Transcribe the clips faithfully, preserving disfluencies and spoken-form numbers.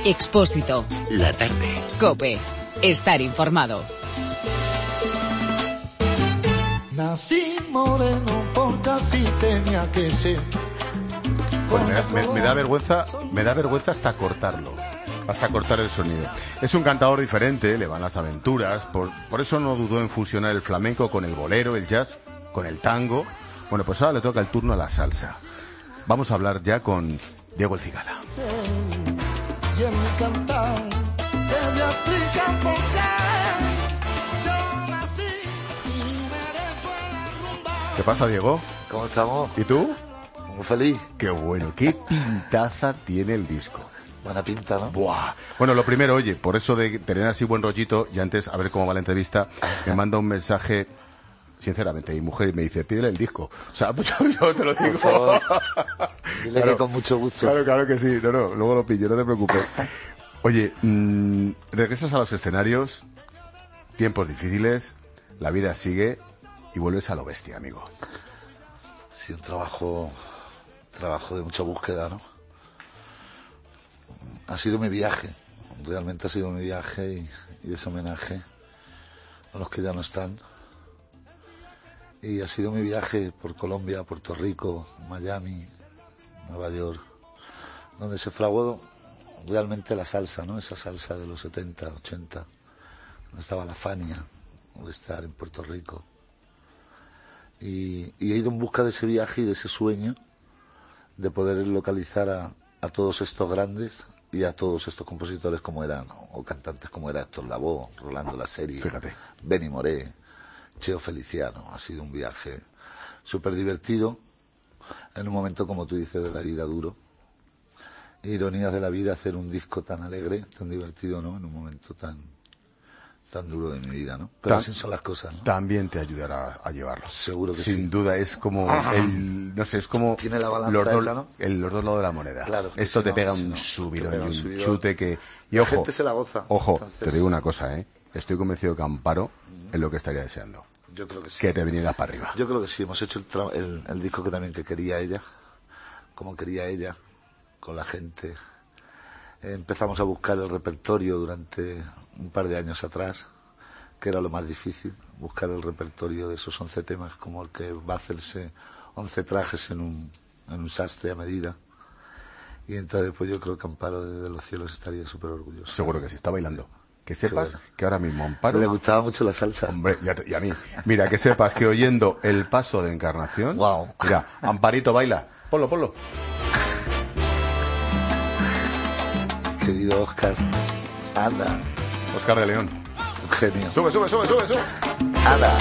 Expósito. La tarde. COPE. Estar informado. Nací moreno porque así tenía que ser. Pues me, da, me, me da vergüenza, me da vergüenza hasta cortarlo, hasta cortar el sonido. Es un cantador diferente, le van las aventuras, por, por eso no dudó en fusionar el flamenco con el bolero, el jazz, con el tango. Bueno, pues ahora le toca el turno a la salsa. Vamos a hablar ya con Diego El Cigala. ¿Qué pasa, Diego? ¿Cómo estamos? ¿Y tú? Muy feliz. Qué bueno, qué pintaza tiene el disco. Buena pinta, ¿no? Buah. Bueno, lo primero, oye, por eso de tener así buen rollito, y antes, a ver cómo va la entrevista, me manda un mensaje, sinceramente, mi mujer, y me dice, pídele el disco. O sea, pues yo, yo te lo digo. Por favor. Dile Claro, que con mucho gusto. Claro, claro que sí. No, no, luego lo pillo, no te preocupes. Oye, mmm, regresas a los escenarios, tiempos difíciles, la vida sigue y vuelves a lo bestia, amigo. Sí, un trabajo, trabajo de mucha búsqueda, ¿no? Ha sido mi viaje, realmente ha sido mi viaje y, y ese homenaje a los que ya no están. Y ha sido mi viaje por Colombia, Puerto Rico, Miami, Nueva York, donde se fraguó realmente la salsa, ¿no? Esa salsa de los setenta, ochenta, donde estaba la Fania, de estar en Puerto Rico. Y, y he ido en busca de ese viaje y de ese sueño de poder localizar a, a todos estos grandes y a todos estos compositores como eran, o cantantes como era Héctor Lavoe, Rolando La Serie, Fíjate. Benny Moré, Cheo Feliciano. Ha sido un viaje súper divertido, en un momento, como tú dices, de la vida duro. Ironías de la vida, hacer un disco tan alegre, tan divertido, ¿no? En un momento tan tan duro de mi vida, ¿no? Pero Tan, así son las cosas, ¿no? También te ayudará a llevarlo. Seguro que Sin sí. Sin duda, es como el, no sé, es como Tiene la balanza los, dos, esa, ¿no? el, los dos lados de la moneda. Claro, Esto si te no, pega si un no, subidón te pega y un un subidón. chute que... Y La ojo, gente se la goza. Ojo, Entonces, te digo una cosa, ¿eh? Estoy convencido que Amparo es lo que estaría deseando. Yo creo que sí. Que te vinieras para arriba. Yo creo que sí. Hemos hecho el, tra- el, el disco que también que quería ella, como quería ella, con la gente. Eh, empezamos a buscar el repertorio durante un par de años atrás, que era lo más difícil, buscar el repertorio de esos once temas, como el que va a hacerse once trajes en un, en un sastre a medida. Y entonces pues yo creo que Amparo desde los cielos estaría súper orgulloso. Seguro que sí, está bailando. Que sepas bueno. que ahora mismo Amparo... Le gustaba mucho la salsa. Hombre, y a, y a mí. Mira, que sepas que oyendo el paso de Encarnación... Wow. Mira, Amparito baila. Ponlo, ponlo. Querido Óscar, anda, Óscar de León. un genio. Sube, sube, sube, sube, sube. Anda.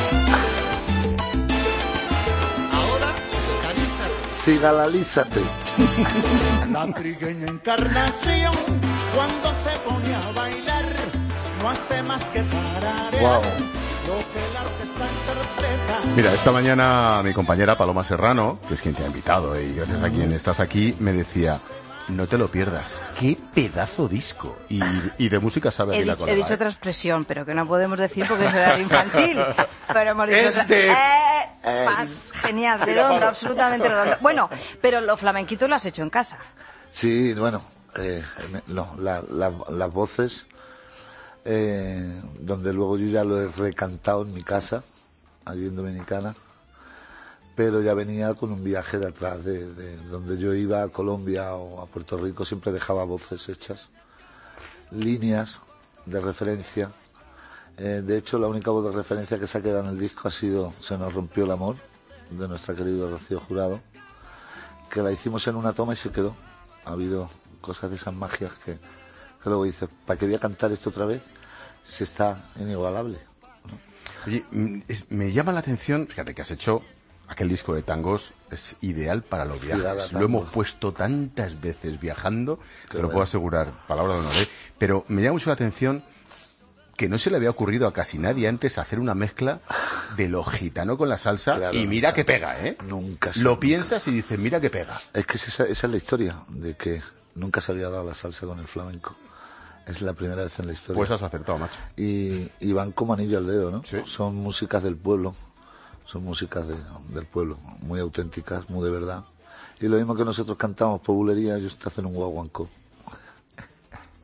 Ahora, Oscarízate. Sigalalízate. La trigueña Encarnación, cuando se pone a bailar, no hace más que tararear Wow. lo que la orquesta interpreta. Mira, esta mañana mi compañera Paloma Serrano, que es quien te ha invitado, eh, y gracias a quien estás aquí, me decía... No te lo pierdas. ¡Qué pedazo disco! Y, y de música sabe He aquí la dicho, he colega, dicho ¿eh? otra expresión, pero que no podemos decir porque es horario infantil. Pero hemos dicho Es otra- de- Eh, pas, genial, redondo, absolutamente redondo. Bueno, pero los flamenquitos lo has hecho en casa. Sí, bueno, eh, no, la, la, las voces, eh, donde luego yo ya lo he recantado en mi casa, allí en Dominicana, pero ya venía con un viaje de atrás, de, de donde yo iba a Colombia o a Puerto Rico, siempre dejaba voces hechas, líneas de referencia. Eh, de hecho, la única voz de referencia que se ha quedado en el disco ha sido Se nos rompió el amor, de nuestra querida Rocío Jurado, que la hicimos en una toma y se quedó. Ha habido cosas de esas magias que, que luego dices, ¿para qué voy a cantar esto otra vez? Si está inigualable, ¿no? Oye, mm, es- me llama la atención, fíjate que has hecho aquel disco de tangos, es ideal para los Fidel a viajes. Lo tangos. hemos puesto tantas veces viajando, Qué te lo bueno. puedo asegurar, palabra de honor, ¿eh? Pero me llama mucho la atención que no se le había ocurrido a casi nadie antes hacer una mezcla de lo gitano con la salsa, Claro, y mira nunca. que pega, ¿eh? Nunca se- Lo nunca. piensas y dices, mira que pega. Es que esa, esa es la historia, de que nunca se había dado la salsa con el flamenco. Es la primera vez en la historia. Pues has acertado, macho. y, y van como anillo al dedo, ¿no? Sí. Son músicas del pueblo, son músicas de- del pueblo, muy auténticas, muy de verdad. Y lo mismo que nosotros cantamos por bulería, ellos te hacen un guaguancó.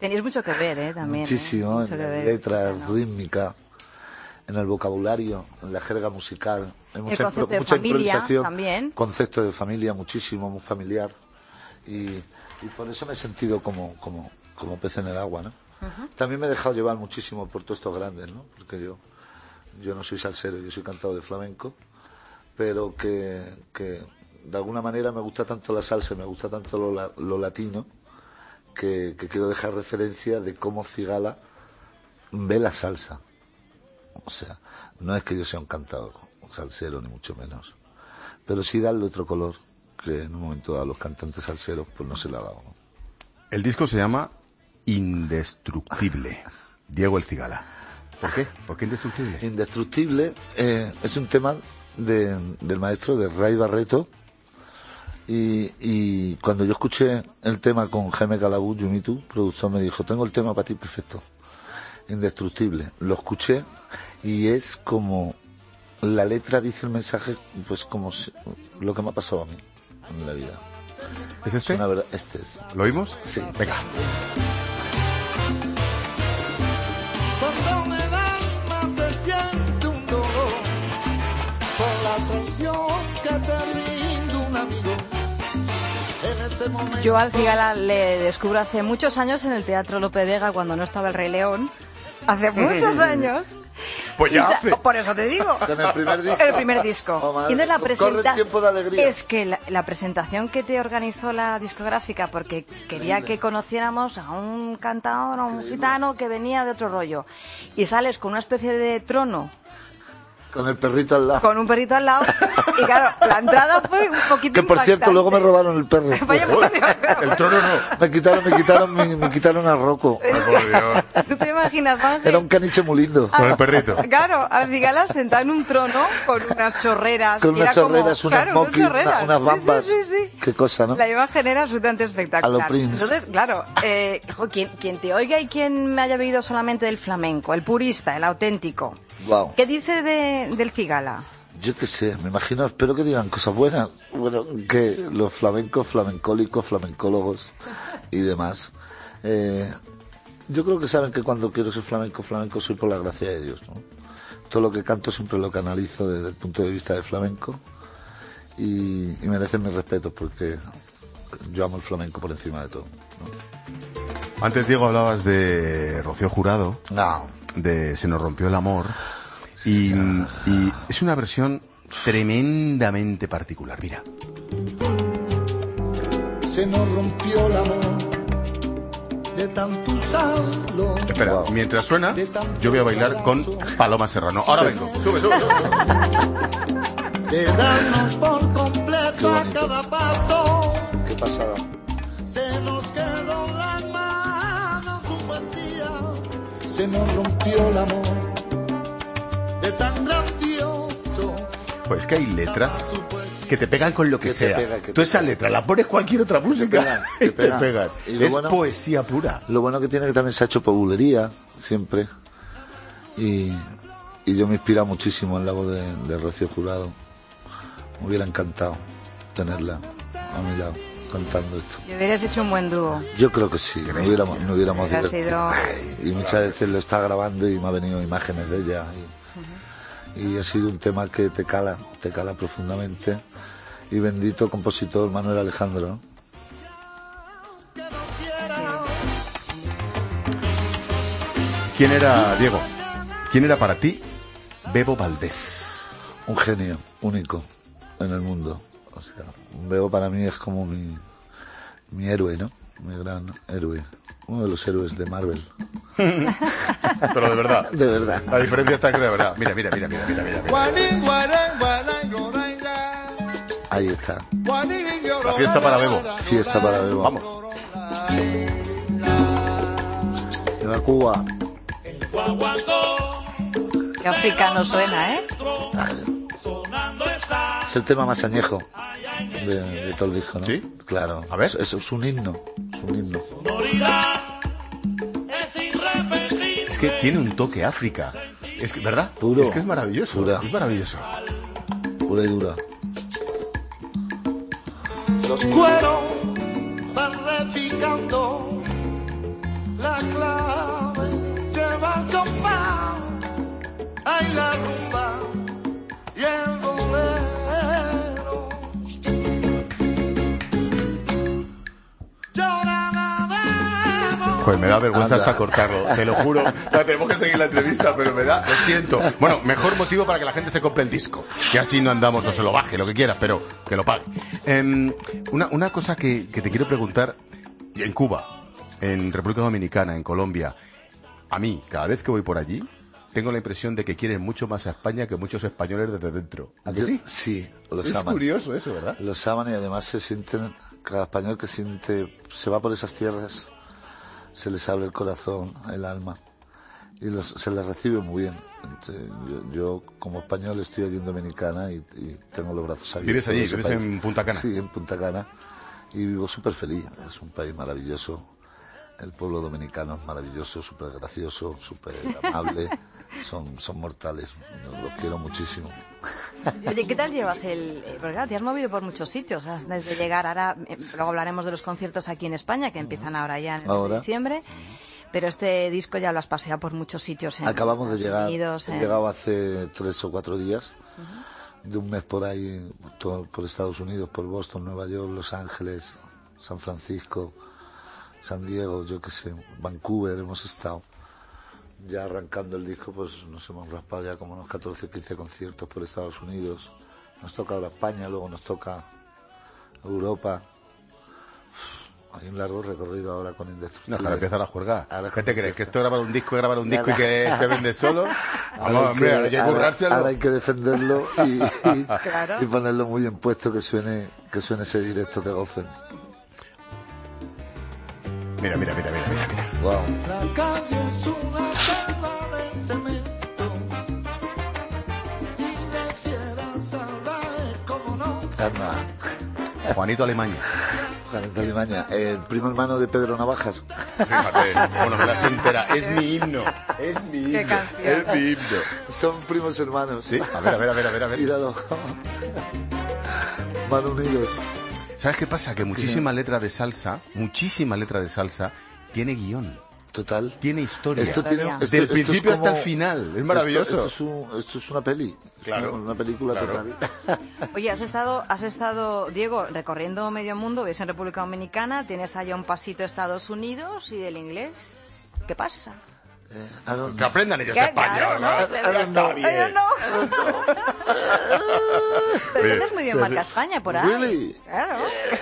Tenéis mucho que ver, ¿eh? También. Muchísimo, ¿eh? Mucho en que la ver. letra, Claro. rítmica, en el vocabulario, en la jerga musical. Hay mucha, concepto impro- de mucha familia improvisación. también. Concepto de familia, muchísimo, muy familiar. Y, y por eso me he sentido como, como, como pez en el agua, ¿no? Uh-huh. También me he dejado llevar muchísimo por todos estos grandes, ¿no? Porque yo, yo no soy salsero, yo soy cantador de flamenco, pero que, que de alguna manera me gusta tanto la salsa, me gusta tanto lo, la, lo latino, que, que quiero dejar referencia de cómo Cigala ve la salsa. O sea, no es que yo sea un cantador, un salsero, ni mucho menos, pero sí darle otro color que en un momento a los cantantes salseros pues no se le ha dado, ¿no? El disco se llama Indestructible. Diego El Cigala. ¿Por qué? ¿Por qué Indestructible? Indestructible eh, es un tema de, del maestro de Ray Barreto, y, y cuando yo escuché el tema con Jaime Calabú, Yumitu, productor, me dijo, tengo el tema para ti perfecto, Indestructible. Lo escuché y es como la letra dice el mensaje, pues como si, lo que me ha pasado a mí en la vida. ¿Es este? Es una verdad, este es. ¿Lo oímos? Sí. Venga. Cuando en el alma se siente un dolor por la traición que te brinda un amigo. En ese momento. Yo al Cigala le descubro hace muchos años en el Teatro Lope de Vega, cuando no estaba el Rey León. Hace muchos años. Pues ya Y sa- hace. Por eso te digo. Con el primer disco. El primer disco. Oh, madre. Y entonces la Corre el presenta... tiempo de alegría. Es que la, la presentación que te organizó la discográfica, porque quería que conociéramos a un cantador, a un gitano que venía de otro rollo. Y sales con una especie de trono, Con el perrito al lado. con un perrito al lado. Y claro, la entrada fue un poquito Que por cierto, impactante. luego me robaron el perro. Vaya por Dios. El trono no. Me quitaron, me quitaron, me, me quitaron a Rocco. Ay, por Dios. ¿Tú te imaginas, Ángel? Era un caniche muy lindo. Con el perrito. Claro, al Cigala sentado en un trono con unas chorreras. Con y era unas chorreras, como, unas claro, unas mokis, una- chorreras. unas Sí, bambas. Sí, sí, sí. Qué cosa, ¿no? La imagen era absolutamente espectacular. A lo Prince. Entonces, claro, eh, jo, quien, quien te oiga y quien me haya bebido solamente del flamenco, el purista, el auténtico, Wow. ¿qué dice de, del Cigala? Yo qué sé, me imagino, espero que digan cosas buenas. Bueno, que los flamencos, flamencólicos, flamencólogos y demás. Eh, yo creo que saben que cuando quiero ser flamenco, flamenco soy por la gracia de Dios, ¿no? Todo lo que canto siempre lo canalizo desde el punto de vista del flamenco y, y merecen mi respeto porque yo amo el flamenco por encima de todo, ¿no? Antes, Diego, hablabas de Rocío Jurado, No, de Se nos rompió el amor, y, y es una versión tremendamente particular. Mira. Se nos rompió el amor de tanto usarlo. Espera, Wow. mientras suena, yo voy a bailar con Paloma Serrano. Ahora vengo. Sube, sube, sube. De darnos por completo Qué a bonito. cada paso. qué pasada. Se nos quedó en las manos un buen día. Se nos rompió el amor de tan grandioso. Pues que hay letras que te pegan con lo que, Que te sea. pega, que Tú te esa pega. letra la pones cualquier otra música pegan, y te te pegan. pegan. Y lo Es bueno- poesía pura. Lo bueno que tiene que también se ha hecho por bulería, siempre. Y, y yo me inspira muchísimo en la voz de, de Rocío Jurado. Me hubiera encantado tenerla a mi lado, cantando esto. Y hubieras hecho un buen dúo. Yo creo que sí, no hubiéramos, no hubiéramos Hubiera divertido. sido- Y muchas veces lo está grabando y me ha venido imágenes de ella. Y, y ha sido un tema que te cala, te cala profundamente. Y bendito compositor Manuel Alejandro, ¿no? ¿Quién era, Diego? ¿Quién era para ti Bebo Valdés? Un genio único en el mundo. O sea, Bebo para mí es como mi, mi héroe, ¿no? Mi gran héroe. Uno de los héroes de Marvel. Pero de verdad. De verdad. La diferencia está que de verdad. Mira, mira, mira, mira, mira, mira. mira. Ahí está. La fiesta para Bebo. Fiesta para Bebo. Vamos. Viva Cuba. Qué africano suena, ¿eh? Es el tema más añejo de, de todo el disco, ¿no? ¿Sí? Claro. A ver. Es, es- es un himno. Es un himno. Es que tiene un toque África. Es que, ¿verdad? Puro. Es que es maravilloso. Pura. Es maravilloso. Pura y dura. Los cueros van repicando la Pues me da vergüenza Anda. hasta cortarlo, te lo juro. Ya, tenemos que seguir la entrevista, pero me da, lo siento. Bueno, mejor motivo para que la gente se compre el disco. Que así no andamos, o se lo baje, lo que quieras, pero que lo pague. Eh, una, una cosa que, que te quiero preguntar, en Cuba, en República Dominicana, en Colombia, a mí, cada vez que voy por allí, tengo la impresión de que quieren mucho más a España que muchos españoles desde dentro. ¿A que sí? Sí, los Es aman. curioso eso, ¿verdad? Los aman y además se sienten, cada español que siente, se va por esas tierras, se les abre el corazón, el alma, y los, se les recibe muy bien. Entonces, yo, yo, como español, estoy allí en Dominicana y, y tengo los brazos abiertos. ¿Vives allí? de ese ¿Vives país. en Punta Cana? Sí, en Punta Cana, y vivo súper feliz. Es un país maravilloso. El pueblo dominicano es maravilloso, súper gracioso, súper amable. Son, son mortales, los quiero muchísimo. Oye, ¿qué tal llevas el...? eh, Porque claro, te has movido por muchos sitios, has- desde llegar ahora, eh, luego hablaremos de los conciertos aquí en España, que empiezan ahora ya en el mes de Ahora. diciembre, pero este disco ya lo has paseado por muchos sitios en Acabamos de Estados llegar, Unidos, he en- llegado hace tres o cuatro días, de un mes por ahí, todo por Estados Unidos, por Boston, Nueva York, Los Ángeles, San Francisco, San Diego, yo qué sé, Vancouver, hemos estado. Ya arrancando el disco, pues nos hemos raspado ya como unos catorce, quince conciertos por Estados Unidos. Nos toca ahora España, luego nos toca Europa. Uf, hay un largo recorrido ahora con No, Indestructible. para empezar a jugar. Ahora ¿Qué te con- crees? ¿Que esto es grabar un disco, es grabar un disco y Nada. que se vende solo? Ahora Vamos, hay hombre, que- hay que ahora- currárselo. ahora hay que defenderlo y, y, Claro. y ponerlo muy en puesto, que suene, que suene ese directo de Gocen. Mira, mira, mira, mira, mira, mira. Wow. La calle es una selva de cemento y de fieras salvajes, como no. Anda, Juanito Alemania. Juanito Alimaña, el primo hermano de Pedro Navajas. Fíjate, bueno, me las entera. Es mi himno. Es mi himno. Qué canción. Es mi himno. Son primos hermanos. Sí, a ver, a ver, a ver, a ver, a ver. Míralo. Van unidos. ¿Sabes qué pasa? Que muchísima letra de salsa, muchísima letra de salsa, tiene guión, Total. tiene historia. Esto tiene, Desde esto- Desde el esto es principio hasta como- el final. Es maravilloso. Esto, esto es, un- esto es una peli. Es Claro, Una, una película claro. total. Oye, has estado, has estado, Diego, recorriendo medio mundo, ves en República Dominicana, tienes allá un pasito a Estados Unidos y del inglés. ¿Qué pasa? Eh, I don't Que aprendan ellos ¿Qué? español, Claro, ¿no? ¿no? Ya está Ay, bien. no. Pero Oye, dices muy bien marca España por ahí. Really? Claro.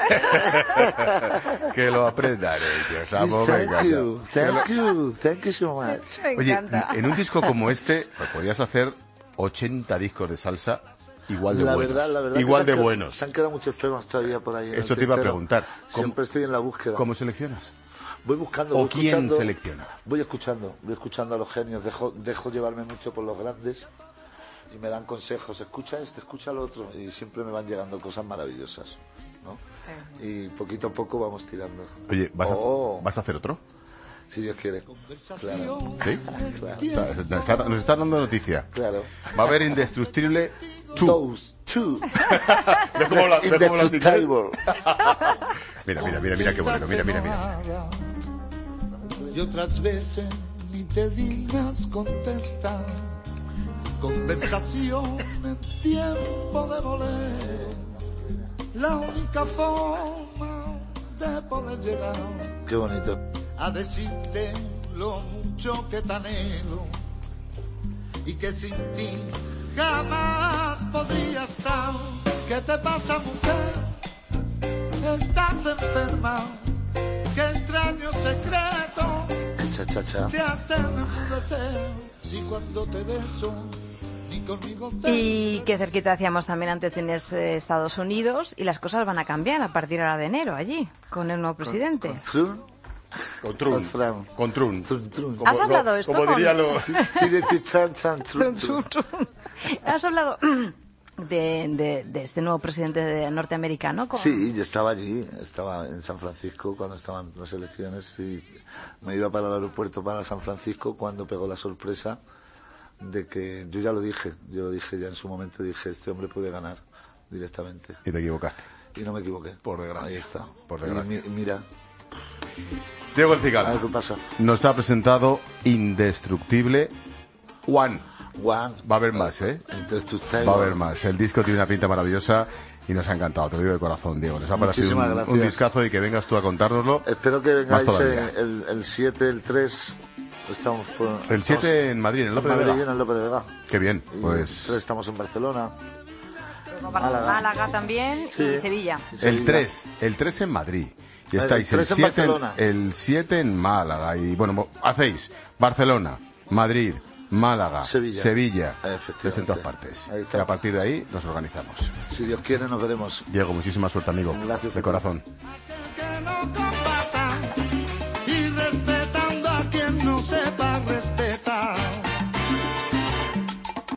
Que lo aprendan ellos. Yes, Vamos, thank venga, you, ya. thank you, thank you so much. Me Oye, encanta. en un disco como este, pues podrías hacer ochenta discos de salsa igual de La buenos. verdad, la verdad. que igual se de han quedado- buenos. Se han quedado muchos temas todavía por ahí. en el Eso te iba a tintero. preguntar. ¿Cómo- Siempre estoy en la búsqueda. ¿Cómo seleccionas? Voy buscando, ¿O voy quién escuchando, selecciona? Voy escuchando, voy escuchando a los genios, dejo, dejo llevarme mucho por los grandes y me dan consejos, escucha este, escucha lo otro, y siempre me van llegando cosas maravillosas, ¿no? Y poquito a poco vamos tirando. Oye, ¿vas, Oh, a, ¿vas a hacer otro? si Dios quiere. Claro, ¿Sí? claro, Está- nos, está, nos está dando noticia. claro. Va a haber Indestructible dos. Those two. Ve cómo la- ve cómo lo has dicho. Indestructible. Mira, mira, mira, mira qué bonito. Mira, mira, mira. Y otras veces ni te dignas contestar. Conversación en tiempo de volver. La única forma de poder llegar Qué bonito. a decirte lo mucho que te anhelo y que sin ti jamás podría estar. ¿Qué te pasa, mujer? Estás enferma. Qué extraño secreto Cha, cha, cha. te hacen enmudecer. Si cuando te beso ni conmigo te Y qué cerquita decíamos también antes tienes eh, Estados Unidos y las cosas van a cambiar a partir ahora de enero allí, con el nuevo presidente. Frun. Con Trun. Con Fran. Con Trun. Trun, trun. ¿Has hablado esto Como con- dirían los... Tran, tran, trun, trun. ¿Has hablado de, de, de este nuevo presidente norteamericano? Con... Sí, yo estaba allí, estaba en San Francisco cuando estaban las elecciones y me iba para el aeropuerto para San Francisco cuando pegó la sorpresa de que, yo ya lo dije, yo lo dije ya en su momento, dije, este hombre puede ganar directamente. Y te equivocaste. Y no me equivoqué. Por desgracia. Ahí está. Por Y desgracia. mi- mira, Diego El a ver Cigala qué pasa. nos ha presentado Indestructible One. One. Va a haber más, ¿eh? Indestructible. Va a haber más. El disco tiene una pinta maravillosa y nos ha encantado, te lo digo de corazón, Diego. Nos ha parecido Muchísimas un, gracias. un discazo y que vengas tú a contárnoslo. Espero que más vengáis todavía. eh, el, el siete, el tres. Estamos, pues, El siete estamos en Madrid, en el López en de Madrid, Vega. en el López de Vega. Qué bien, Y pues... el tres estamos en Barcelona. Málaga, Málaga también Sí. y Sevilla. Y El Sevilla. tres, el tres en Madrid. Y El estáis el tres en siete Barcelona. el siete en Málaga. Y bueno, mo- hacéis Barcelona, Madrid, Málaga, Sevilla. Sevilla. Efectivamente. Es en todas partes. Ahí Y está. a partir de ahí nos organizamos. Si Dios quiere, nos veremos. Diego, muchísima suerte, amigo. Gracias a De ti. corazón. que no